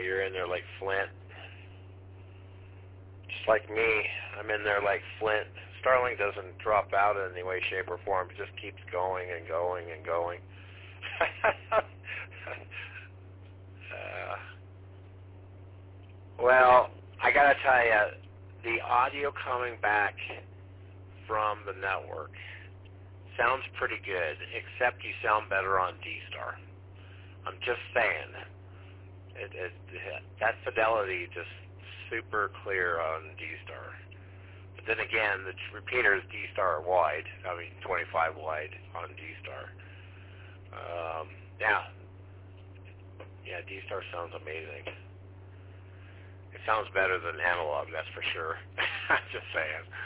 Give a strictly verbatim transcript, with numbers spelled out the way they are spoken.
you're in there like Flint. Just like me, I'm in there like Flint. Starlink doesn't drop out in any way, shape, or form. It just keeps going and going and going. uh, well, I gotta tell you, the audio coming back from the network sounds pretty good, except you sound better on D-Star. I'm just saying. It, it, that fidelity just super clear on D-Star. But then again, the repeaters D-Star are wide. I mean, twenty-five wide on D-Star. Um, yeah. Yeah, D-Star sounds amazing. It sounds better than analog, that's for sure. I'm just saying.